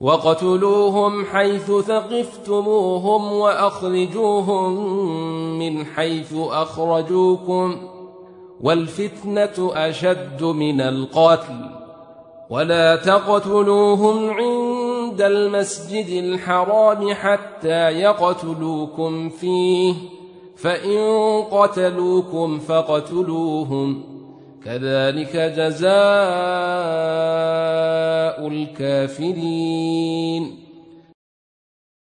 وَاقْتُلُوهُمْ حَيْثُ ثَقِفْتُمُوهُمْ وَأَخْرِجُوهُمْ مِنْ حَيْثُ أَخْرَجُوكُمْ وَالْفِتْنَةُ أَشَدُّ مِنَ الْقَتْلِ وَلَا تَقْتُلُوهُمْ عِندَ الْمَسْجِدِ الْحَرَامِ حَتَّى يَقْتُلُوكُمْ فِيهِ فَإِنْ قَتَلُوكُمْ فَاقْتُلُوهُمْ كَذَلِكَ جَزَاءُ الْكَافِرِينَ